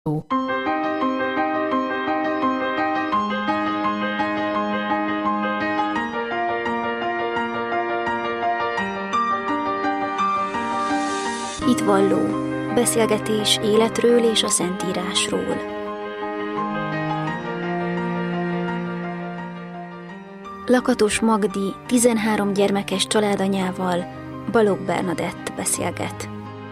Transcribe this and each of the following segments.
Hitvalló. Beszélgetés életről és a Szentírásról. Lakatos Magdi 13 gyermekes családanyával Balogh Bernadett beszélget.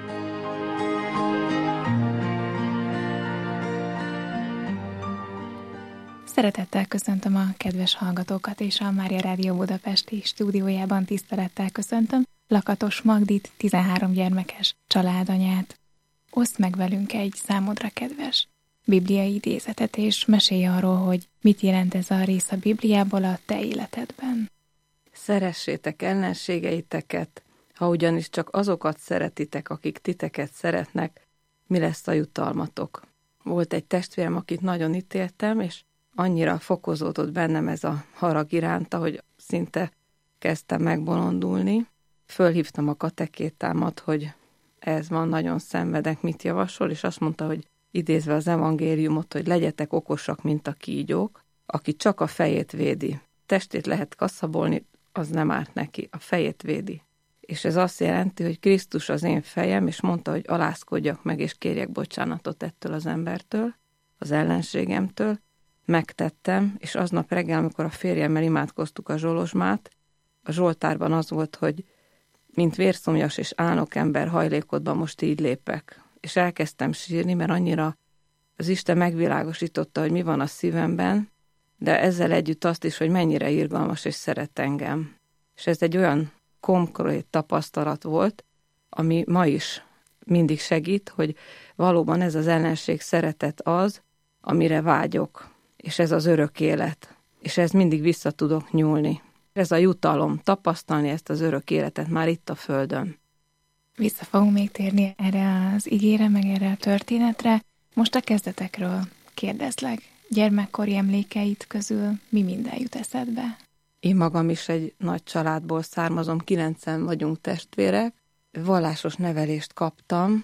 Szeretettel köszöntöm a kedves hallgatókat, és a Mária Rádió Budapesti stúdiójában tisztelettel köszöntöm Lakatos Magdit, 13 gyermekes családanyát. Oszd meg velünk egy számodra kedves bibliai idézetet, és mesélj arról, hogy mit jelent ez a rész a Bibliából a te életedben. Szeressétek ellenségeiteket, ha ugyanis csak azokat szeretitek, akik titeket szeretnek, mi lesz a jutalmatok? Volt egy testvérem, akit nagyon ítéltem, és annyira fokozódott bennem ez a harag iránta, hogy szinte kezdtem megbolondulni. Fölhívtam a katekétámat, hogy ez van, nagyon szenvedek, mit javasol, és azt mondta, hogy idézve az evangéliumot, hogy legyetek okosak, mint a kígyók, aki csak a fejét védi. Testét lehet kaszabolni, az nem árt neki, a fejét védi. És ez azt jelenti, hogy Krisztus az én fejem, és mondta, hogy alázkodjak meg, és kérjek bocsánatot ettől az embertől, az ellenségemtől. Megtettem, és aznap reggel, amikor a férjemmel imádkoztuk a zsolozsmát, a zsoltárban az volt, hogy mint vérszomjas és álnok ember hajlékodban most így lépek. És elkezdtem sírni, mert annyira az Isten megvilágosította, hogy mi van a szívemben, de ezzel együtt azt is, hogy mennyire irgalmas és szeret engem. És ez egy olyan konkrét tapasztalat volt, ami ma is mindig segít, hogy valóban ez az ellenség szeretet az, amire vágyok, és ez az örök élet, és ez mindig vissza tudok nyúlni. Ez a jutalom, tapasztalni ezt az örök életet már itt a földön. Vissza fogunk még térni erre az igére, meg erre a történetre. Most a kezdetekről kérdezlek. Gyermekkori emlékeit közül mi minden jut eszedbe? Én magam is egy nagy családból származom, 9-en vagyunk testvérek. Vallásos nevelést kaptam,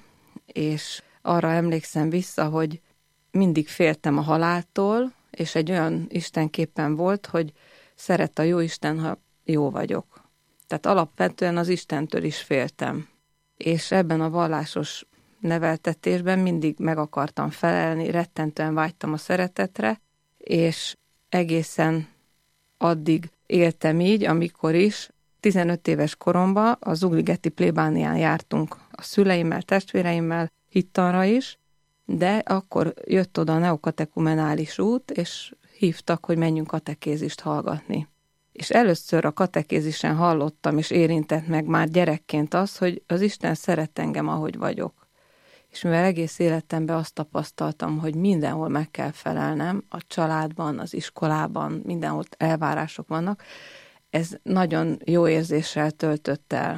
és arra emlékszem vissza, hogy mindig féltem a haláltól, és egy olyan istenképpen volt, hogy szeret a jóisten, ha jó vagyok. Tehát alapvetően az Istentől is féltem. És ebben a vallásos neveltetésben mindig meg akartam felelni, rettentően vágytam a szeretetre, és egészen addig éltem így, amikor is 15 éves koromban a Zugligeti plébánián jártunk a szüleimmel, testvéreimmel, hittanra is, de akkor jött oda a neokatekumenális út, és hívtak, hogy menjünk katekézist hallgatni. És először a katekézisen hallottam, és érintett meg már gyerekként az, hogy az Isten szeret engem, ahogy vagyok. És mivel egész életemben azt tapasztaltam, hogy mindenhol meg kell felelnem, a családban, az iskolában, mindenhol elvárások vannak, ez nagyon jó érzéssel töltött el.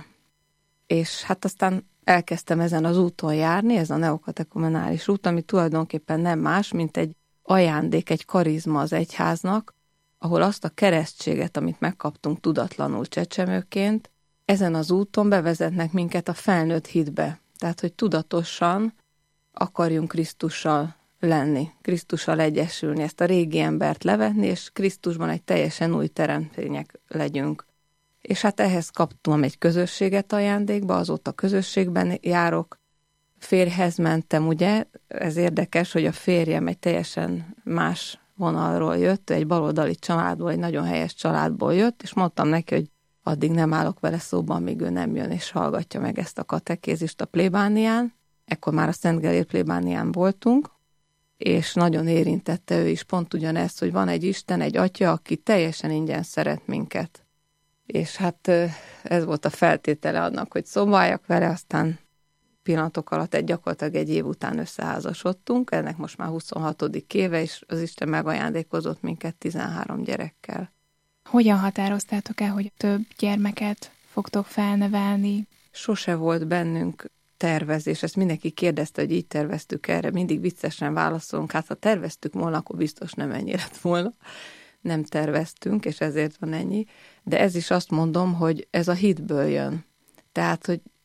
És hát aztán elkezdtem ezen az úton járni, ez a neokatekumenális út, ami tulajdonképpen nem más, mint egy ajándék, egy karizma az egyháznak, ahol azt a keresztséget, amit megkaptunk tudatlanul csecsemőként, ezen az úton bevezetnek minket a felnőtt hitbe. Tehát, hogy tudatosan akarjunk Krisztussal lenni, Krisztussal egyesülni, ezt a régi embert levetni, és Krisztusban egy teljesen új teremtmények legyünk. És hát ehhez kaptam egy közösséget ajándékba, azóta közösségben járok, férjhez mentem, ugye, ez érdekes, hogy a férjem egy teljesen más vonalról jött, egy baloldali családból, egy nagyon helyes családból jött, és mondtam neki, hogy addig nem állok vele szóban, míg ő nem jön és hallgatja meg ezt a katekézist a plébánián. Ekkor már a Szent Gellért plébánián voltunk, és nagyon érintette ő is pont ugyanezt, hogy van egy Isten, egy Atya, aki teljesen ingyen szeret minket. És hát ez volt a feltétele annak, hogy szobáljak vele, aztán pillanatok alatt gyakorlatilag egy év után összeházasodtunk, ennek most már 26. éve, és az Isten megajándékozott minket 13 gyerekkel. Hogyan határoztátok el, hogy több gyermeket fogtok felnevelni? Sose volt bennünk tervezés, ezt mindenki kérdezte, hogy így terveztük erre, mindig viccesen válaszolunk, hát ha terveztük volna, akkor biztos nem ennyi lett volna. Nem terveztünk, és ezért van ennyi, de ez is azt mondom, hogy ez a hitből jön. Tehát, hogy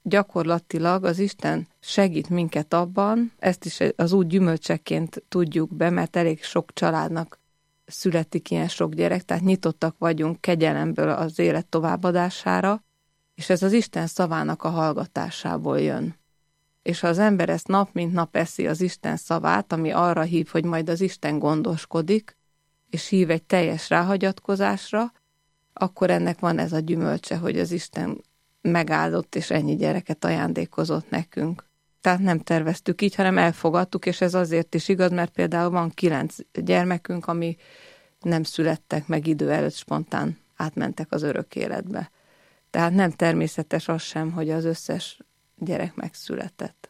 gyakorlatilag az Isten segít minket abban, ezt is az úgy gyümölcseként tudjuk be, mert elég sok családnak születik ilyen sok gyerek, tehát nyitottak vagyunk kegyelemből az élet továbbadására, és ez az Isten szavának a hallgatásából jön. És ha az ember ezt nap mint nap eszi az Isten szavát, ami arra hív, hogy majd az Isten gondoskodik, és hív egy teljes ráhagyatkozásra, akkor ennek van ez a gyümölcse, hogy az Isten megáldott, és ennyi gyereket ajándékozott nekünk. Tehát nem terveztük így, hanem elfogadtuk, és ez azért is igaz, mert például van 9 gyermekünk, ami nem születtek meg idő előtt, spontán átmentek az örök életbe. Tehát nem természetes az sem, hogy az összes gyerek megszületett.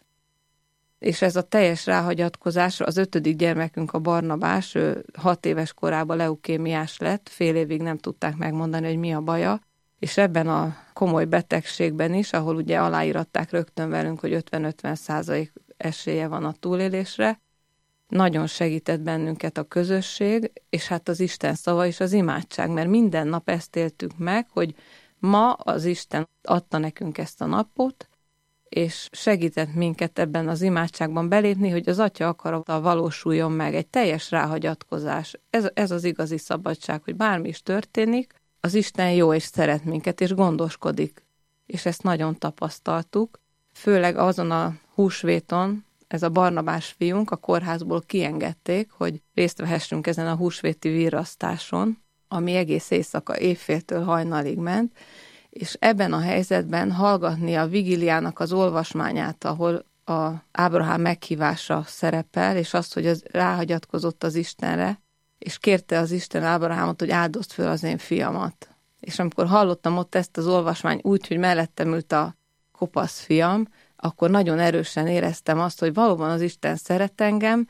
És ez a teljes ráhagyatkozás, az 5. gyermekünk, a Barnabás, ő 6 éves korában leukémiás lett, fél évig nem tudták megmondani, hogy mi a baja, és ebben a komoly betegségben is, ahol ugye aláíratták rögtön velünk, hogy 50-50% esélye van a túlélésre, nagyon segített bennünket a közösség, és hát az Isten szava és az imádság, mert minden nap ezt éltük meg, hogy ma az Isten adta nekünk ezt a napot, és segített minket ebben az imádságban belépni, hogy az Atya akarata valósuljon meg, egy teljes ráhagyatkozás. Ez az igazi szabadság, hogy bármi is történik, az Isten jó és szeret minket, és gondoskodik. És ezt nagyon tapasztaltuk, főleg azon a húsvéton, ez a Barnabás fiunk a kórházból kiengedték, hogy részt vehessünk ezen a húsvéti virrasztáson, ami egész éjszaka éjféltől hajnalig ment, és ebben a helyzetben hallgatni a vigiliának az olvasmányát, ahol a Ábrahám meghívása szerepel, és azt, hogy az ráhagyatkozott az Istenre, és kérte az Isten Ábrahámot, hogy áldozd föl az én fiamat. És amikor hallottam ott ezt az olvasmányt úgy, hogy mellettem ült a kopasz fiam, akkor nagyon erősen éreztem azt, hogy valóban az Isten szeret engem,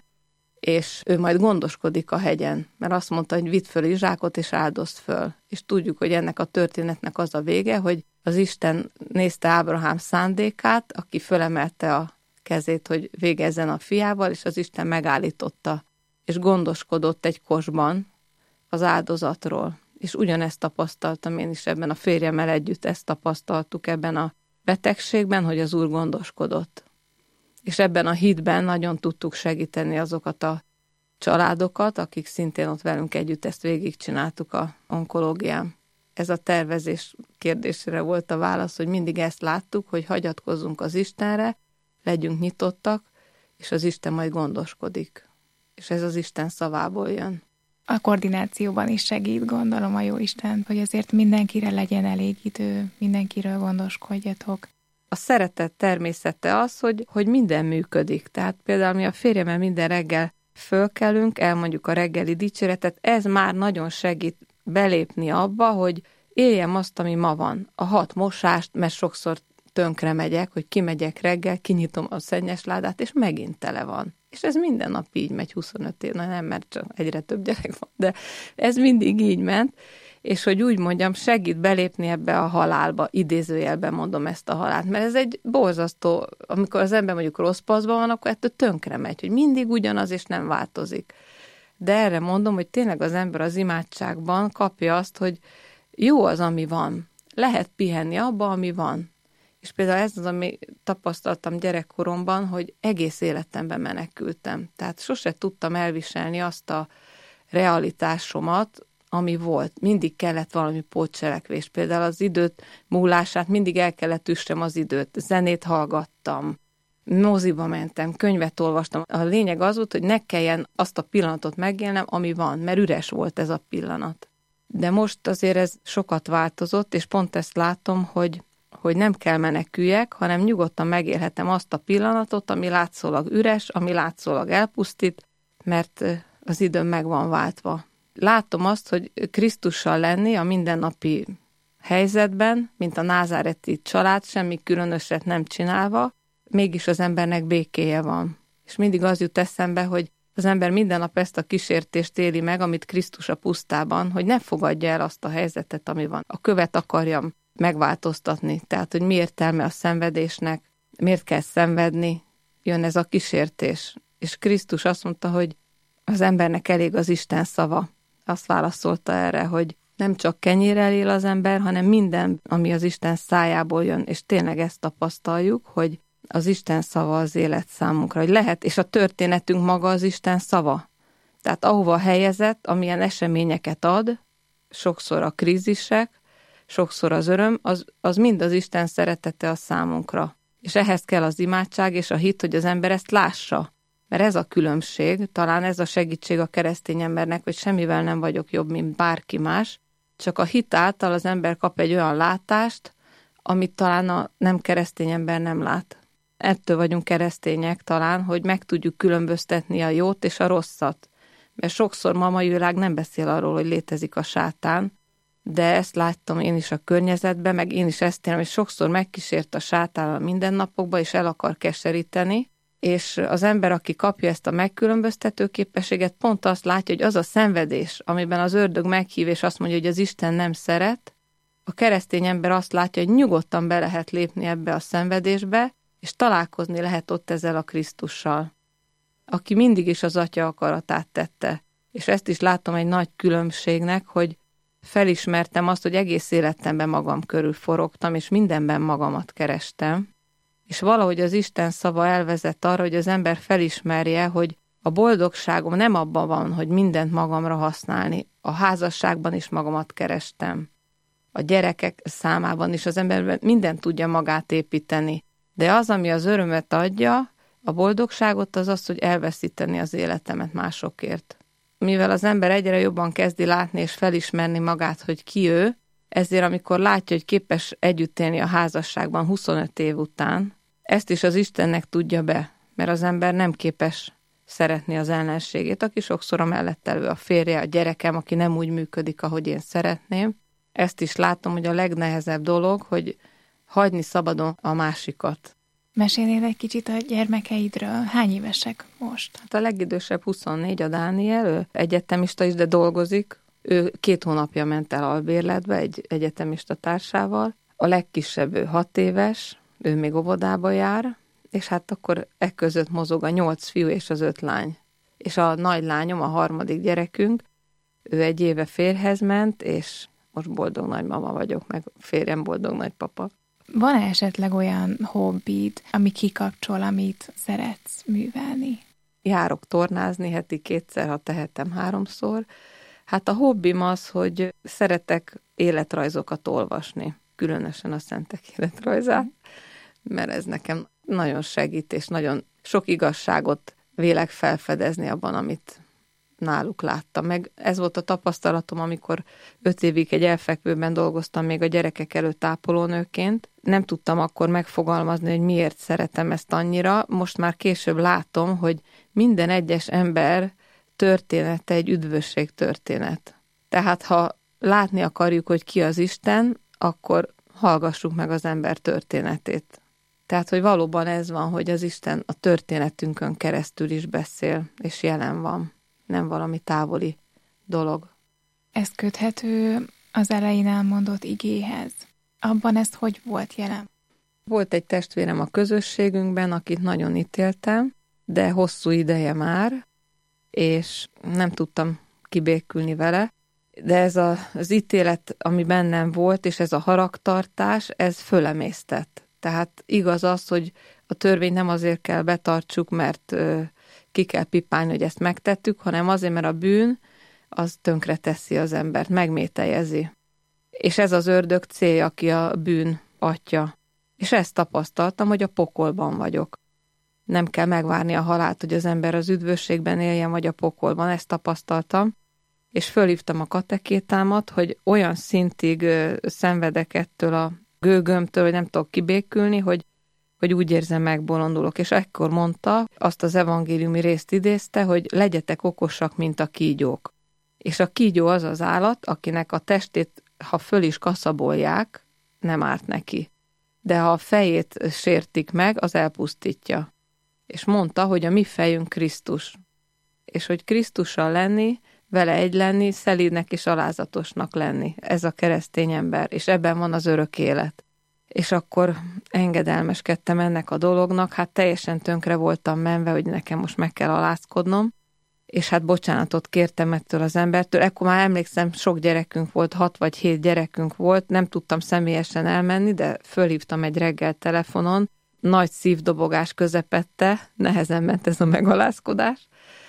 és ő majd gondoskodik a hegyen, mert azt mondta, hogy vidd föl Izsákot, és áldozd föl. És tudjuk, hogy ennek a történetnek az a vége, hogy az Isten nézte Ábrahám szándékát, aki fölemelte a kezét, hogy végezzen a fiával, és az Isten megállította, és gondoskodott egy kosban az áldozatról. És ugyanezt tapasztaltam én is ebben, a férjemmel együtt ezt tapasztaltuk ebben a betegségben, hogy az Úr gondoskodott. És ebben a hitben nagyon tudtuk segíteni azokat a családokat, akik szintén ott velünk együtt ezt végigcsináltuk a onkológián. Ez a tervezés kérdésére volt a válasz, hogy mindig ezt láttuk, hogy hagyatkozzunk az Istenre, legyünk nyitottak, és az Isten majd gondoskodik. És ez az Isten szavából jön. A koordinációban is segít, gondolom, a Jóisten, hogy azért mindenkire legyen elég idő, mindenkiről gondoskodjatok. A szeretet természete az, hogy minden működik. Tehát például mi a férjemmel minden reggel fölkelünk, elmondjuk a reggeli dicséretet, ez már nagyon segít belépni abba, hogy éljem azt, ami ma van. A 6 mosást, mert sokszor tönkre megyek, hogy kimegyek reggel, kinyitom a szennyes ládát, és megint tele van. És ez minden nap így megy 25 év, nem, mert csak egyre több gyerek van, de ez mindig így ment, és hogy úgy mondjam, segít belépni ebbe a halálba, idézőjelben mondom ezt a halált, mert ez egy borzasztó, amikor az ember mondjuk rossz paszban van, akkor ettől tönkre megy, hogy mindig ugyanaz, és nem változik. De erre mondom, hogy tényleg az ember az imádságban kapja azt, hogy jó az, ami van. Lehet pihenni abba, ami van. És például ez az, ami tapasztaltam gyerekkoromban, hogy egész életemben menekültem. Tehát sose tudtam elviselni azt a realitásomat, ami volt. Mindig kellett valami pótcselekvés. Például az időt múlását mindig el kellett üssem az időt. Zenét hallgattam, moziba mentem, könyvet olvastam. A lényeg az volt, hogy ne kelljen azt a pillanatot megélnem, ami van, mert üres volt ez a pillanat. De most azért ez sokat változott, és pont ezt látom, hogy nem kell meneküljek, hanem nyugodtan megélhetem azt a pillanatot, ami látszólag üres, ami látszólag elpusztít, mert az időm meg van váltva. Látom azt, hogy Krisztussal lenni a mindennapi helyzetben, mint a názáreti család, semmi különöset nem csinálva, mégis az embernek békéje van. És mindig az jut eszembe, hogy az ember minden nap ezt a kísértést éli meg, amit Krisztus a pusztában, hogy ne fogadja el azt a helyzetet, ami van. A követ akarjam megváltoztatni, tehát, hogy mi értelme a szenvedésnek, miért kell szenvedni, jön ez a kísértés. És Krisztus azt mondta, hogy az embernek elég az Isten szava. Azt válaszolta erre, hogy Nem csak kenyérrel él az ember, hanem minden, ami az Isten szájából jön, és tényleg ezt tapasztaljuk, hogy az Isten szava az élet számunkra, hogy lehet, és a történetünk maga az Isten szava. Tehát ahova helyezett, amilyen eseményeket ad, sokszor a krízisek, sokszor az öröm, az mind az Isten szeretete a számunkra. És ehhez kell az imádság és a hit, hogy az ember ezt lássa. Mert ez a különbség, talán ez a segítség a keresztény embernek, hogy semmivel nem vagyok jobb, mint bárki más, csak a hit által az ember kap egy olyan látást, amit talán a nem keresztény ember nem lát. Ettől vagyunk keresztények talán, hogy meg tudjuk különböztetni a jót és a rosszat. Mert sokszor ma a mai világ nem beszél arról, hogy létezik a sátán, de ezt láttam én is a környezetben, meg én is ezt érem, hogy sokszor megkísért a sátán a mindennapokba, és el akar keseríteni, és az ember, aki kapja ezt a megkülönböztető képességet, pont azt látja, hogy az a szenvedés, amiben az ördög meghív, és azt mondja, hogy az Isten nem szeret, a keresztény ember azt látja, hogy nyugodtan be lehet lépni ebbe a szenvedésbe, és találkozni lehet ott ezzel a Krisztussal, aki mindig is az Atya akaratát tette. És ezt is látom egy nagy különbségnek, hogy felismertem azt, hogy egész életemben magam körül forogtam, és mindenben magamat kerestem, és valahogy az Isten szava elvezet arra, hogy az ember felismerje, hogy a boldogságom nem abban van, hogy mindent magamra használni. A házasságban is magamat kerestem. A gyerekek számában is az ember mindent tudja magát építeni. De az, ami az örömet adja, a boldogságot, az az, hogy elveszíteni az életemet másokért. Mivel az ember egyre jobban kezdi látni és felismerni magát, hogy ki ő, ezért amikor látja, hogy képes együtt élni a házasságban 25 év után, ezt is az Istennek tudja be, mert az ember nem képes szeretni az ellenségét, aki sokszor a mellett elő a férje, a gyerekem, aki nem úgy működik, ahogy én szeretném. Ezt is látom, hogy a legnehezebb dolog, hogy hagyni szabadon a másikat. Mesélnél egy kicsit a gyermekeidről? Hány évesek most? Hát a legidősebb 24, a Dániel, ő egyetemista is, de dolgozik. Ő 2 hónapja ment el albérletbe egy egyetemista társával. A legkisebb ő 6 éves, ő még óvodába jár, és hát akkor között mozog a 8 fiú és az 5 lány. És a nagy lányom, a 3. gyerekünk, ő 1 éve férjhez ment, és most boldog nagymama vagyok, meg férjem boldog nagypapa. Van-e esetleg olyan hobbid, ami kikapcsol, amit szeretsz művelni? Járok tornázni heti 2-szer, ha tehetem 3-szor. Hát a hobbim az, hogy szeretek életrajzokat olvasni, különösen a szentek életrajzát, mert ez nekem nagyon segít, és nagyon sok igazságot vélek felfedezni abban, amit náluk láttam. Meg ez volt a tapasztalatom, amikor 5 évig egy elfekvőben dolgoztam még a gyerekek előtt ápolónőként. Nem tudtam akkor megfogalmazni, hogy miért szeretem ezt annyira. Most már később látom, hogy minden egyes ember története egy üdvösség történet. Tehát ha látni akarjuk, hogy ki az Isten, akkor hallgassuk meg az ember történetét. Tehát, hogy valóban ez van, hogy az Isten a történetünkön keresztül is beszél, és jelen van. Nem valami távoli dolog. Ez köthető az elején elmondott igéhez. Abban ez hogy volt jelen? Volt egy testvérem a közösségünkben, akit nagyon ítéltem, de hosszú ideje már, és nem tudtam kibékülni vele. De ez az ítélet, ami bennem volt, és ez a haragtartás, ez fölemésztett. Tehát igaz az, hogy a törvényt nem azért kell betartsuk, mert ki kell pipálni, hogy ezt megtettük, hanem azért, mert a bűn az tönkre teszi az embert, megmételjezi. És ez az ördög célja, aki a bűn atya. És ezt tapasztaltam, hogy a pokolban vagyok. Nem kell megvárni a halált, hogy az ember az üdvösségben éljen, vagy a pokolban, ezt tapasztaltam. És fölhívtam a katekétámat, hogy olyan szintig szenvedek ettől a gőgömtől, hogy nem tudok kibékülni, hogy úgy érzem, megbolondulok. És ekkor mondta, azt az evangéliumi részt idézte, hogy legyetek okosak, mint a kígyók. És a kígyó az az állat, akinek a testét, ha föl is kaszabolják, nem árt neki. De ha a fejét sértik meg, az elpusztítja. És mondta, hogy a mi fejünk Krisztus. És hogy Krisztussal lenni, vele egy lenni, szelídnek és alázatosnak lenni. Ez a keresztény ember, és ebben van az örök élet. És akkor engedelmeskedtem ennek a dolognak, hát teljesen tönkre voltam menve, hogy nekem most meg kell alázkodnom, és hát bocsánatot kértem ettől az embertől. Ekkor már emlékszem, sok gyerekünk volt, 6 vagy 7 gyerekünk volt, nem tudtam személyesen elmenni, de fölhívtam egy reggel telefonon, nagy szívdobogás közepette, nehezen ment ez a megalázkodás,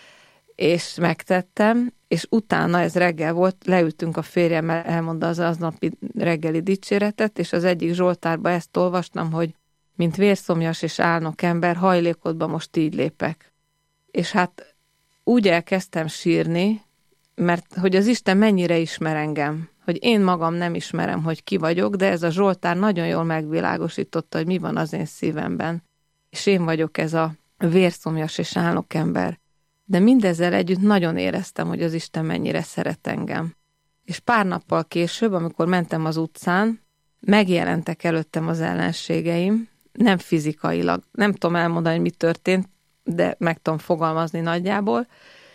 és megtettem, és utána, ez reggel volt, leültünk a férjemmel, elmondta az aznapi reggeli dicséretet, és az egyik Zsoltárba ezt olvastam, hogy mint vérszomjas és álnok ember, hajlékodba most így lépek. És hát úgy elkezdtem sírni, mert hogy az Isten mennyire ismer engem, hogy én magam nem ismerem, hogy ki vagyok, de ez a Zsoltár nagyon jól megvilágosította, hogy mi van az én szívemben. És én vagyok ez a vérszomjas és álnok ember. De mindezzel együtt nagyon éreztem, hogy az Isten mennyire szeret engem. És pár nappal később, amikor mentem az utcán, megjelentek előttem az ellenségeim, nem fizikailag, nem tudom elmondani, hogy mi történt, de meg tudom fogalmazni nagyjából,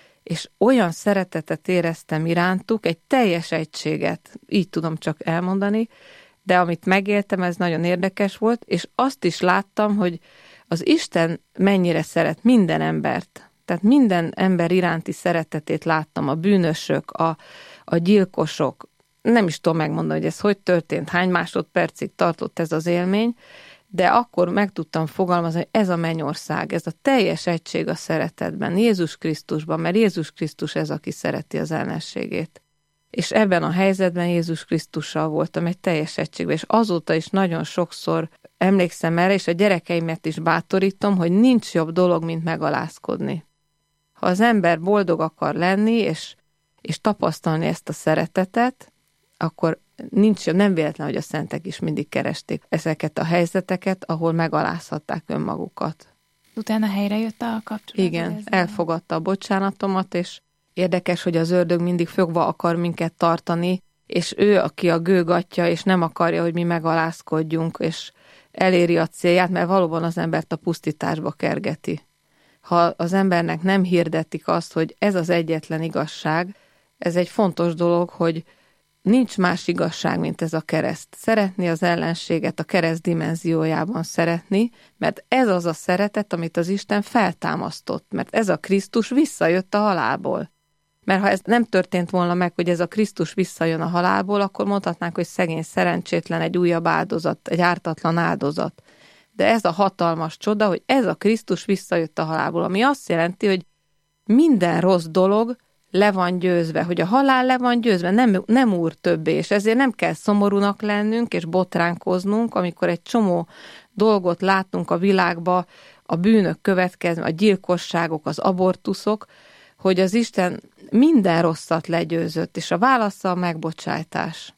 és olyan szeretetet éreztem irántuk, egy teljes egységet, így tudom csak elmondani, de amit megéltem, ez nagyon érdekes volt, és azt is láttam, hogy az Isten mennyire szeret minden embert. Tehát minden ember iránti szeretetét láttam, a bűnösök, a gyilkosok. Nem is tudom megmondani, hogy ez hogy történt, hány másodpercig tartott ez az élmény, de akkor meg tudtam fogalmazni, hogy ez a mennyország, ez a teljes egység a szeretetben, Jézus Krisztusban, mert Jézus Krisztus ez, aki szereti az ellenségét. És ebben a helyzetben Jézus Krisztussal voltam egy teljes egységben, és azóta is nagyon sokszor emlékszem erre, és a gyerekeimet is bátorítom, hogy nincs jobb dolog, mint megalázkodni. Ha az ember boldog akar lenni, és tapasztalni ezt a szeretetet, akkor nem véletlen, hogy a szentek is mindig keresték ezeket a helyzeteket, ahol megalázhatták önmagukat. Utána helyre jött a kapcsolat? Igen, elfogadta a bocsánatomat, és érdekes, hogy az ördög mindig fogva akar minket tartani, és ő, aki a gőgatja, és nem akarja, hogy mi megalázkodjunk, és eléri a célját, mert valóban az embert a pusztításba kergeti. Ha az embernek nem hirdetik azt, hogy ez az egyetlen igazság, ez egy fontos dolog, hogy nincs más igazság, mint ez a kereszt. Szeretni az ellenséget a kereszt dimenziójában szeretni, mert ez az a szeretet, amit az Isten feltámasztott, mert ez a Krisztus visszajött a halálból. Mert ha ez nem történt volna meg, hogy ez a Krisztus visszajön a halálból, akkor mondhatnánk, hogy szegény, szerencsétlen, egy újabb áldozat, egy ártatlan áldozat. De ez a hatalmas csoda, hogy ez a Krisztus visszajött a halálból, ami azt jelenti, hogy minden rossz dolog le van győzve, hogy a halál le van győzve, nem úr többé, és ezért nem kell szomorúnak lennünk és botránkoznunk, amikor egy csomó dolgot látunk a világba, a bűnök következnek, a gyilkosságok, az abortuszok, hogy az Isten minden rosszat legyőzött, és a válasza a megbocsájtás.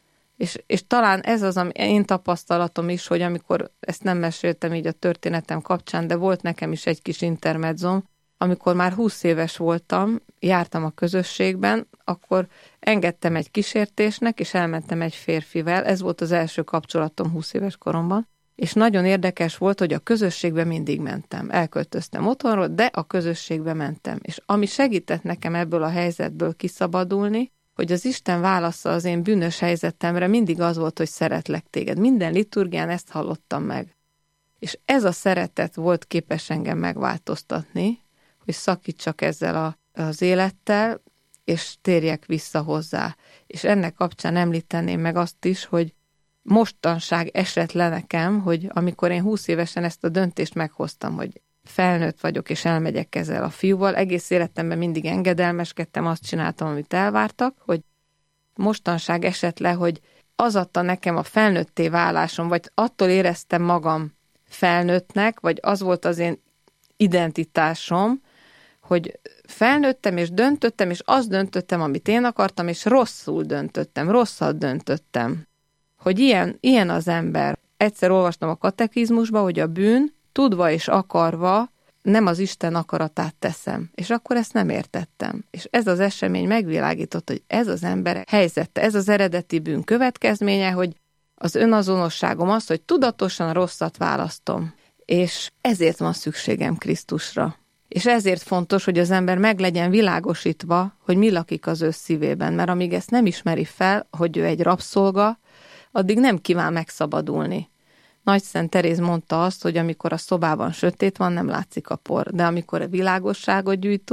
És talán ez az, ami én tapasztalatom is, hogy amikor, ezt nem meséltem így a történetem kapcsán, de volt nekem is egy kis intermedzom, amikor már 20 éves voltam, jártam a közösségben, akkor engedtem egy kísértésnek, és elmentem egy férfivel. Ez volt az első kapcsolatom 20 éves koromban. És nagyon érdekes volt, hogy a közösségbe mindig mentem. Elköltöztem otthonról, de a közösségbe mentem. És ami segített nekem ebből a helyzetből kiszabadulni, hogy az Isten válasza az én bűnös helyzetemre mindig az volt, hogy szeretlek téged. Minden liturgián ezt hallottam meg. És ez a szeretet volt képes engem megváltoztatni, hogy szakítsak ezzel az élettel, és térjek vissza hozzá. És ennek kapcsán említeném meg azt is, hogy mostanság esett le nekem, hogy amikor én 20 évesen ezt a döntést meghoztam, hogy felnőtt vagyok, és elmegyek ezzel a fiúval, egész életemben mindig engedelmeskedtem, azt csináltam, amit elvártak, hogy mostanság esett le, hogy az adta nekem a felnőtté válásom, vagy attól éreztem magam felnőttnek, vagy az volt az én identitásom, hogy felnőttem, és döntöttem, és azt döntöttem, amit én akartam, és rosszul döntöttem, rosszat döntöttem. Hogy ilyen az ember. Egyszer olvastam a katekizmusba, hogy a bűn tudva és akarva nem az Isten akaratát teszem. És akkor ezt nem értettem. És ez az esemény megvilágított, hogy ez az ember helyzete, ez az eredeti bűn következménye, hogy az önazonosságom az, hogy tudatosan a rosszat választom. És ezért van szükségem Krisztusra. És ezért fontos, hogy az ember meg legyen világosítva, hogy mi lakik az ő szívében, mert amíg ezt nem ismeri fel, hogy ő egy rabszolga, addig nem kíván megszabadulni. Nagy Szent Teréz mondta azt, hogy amikor a szobában sötét van, nem látszik a por, de amikor a világosságot gyűjtünk,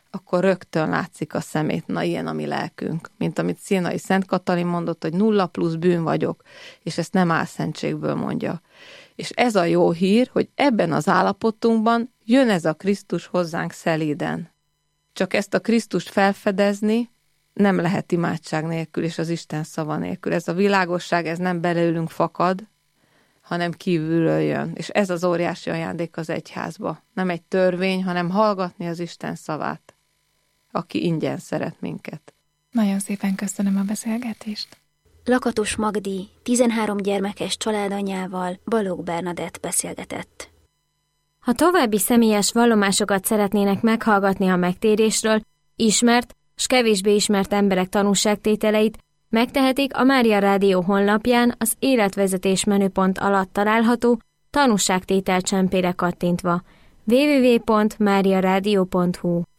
akkor rögtön látszik a szemét, na ilyen a mi lelkünk. Mint amit Szienai Szent Katalin mondott, hogy 0 plusz bűn vagyok, és ezt nem álszentségből mondja. És ez a jó hír, hogy ebben az állapotunkban jön ez a Krisztus hozzánk szelíden. Csak ezt a Krisztust felfedezni nem lehet imádság nélkül, és az Isten szava nélkül. Ez a világosság, ez nem belőlünk fakad, hanem kívülről jön. És ez az óriási ajándék az egyházba. Nem egy törvény, hanem hallgatni az Isten szavát, aki ingyen szeret minket. Nagyon szépen köszönöm a beszélgetést. Lakatos Magdi 13 gyermekes családanyával Balogh Bernadett beszélgetett. Ha további személyes vallomásokat szeretnének meghallgatni a megtérésről, ismert s kevésbé ismert emberek tanúságtételeit, megtehetik a Mária Rádió honlapján az életvezetés menüpont alatt található tanúságtétel csempére kattintva www.mariaradio.hu.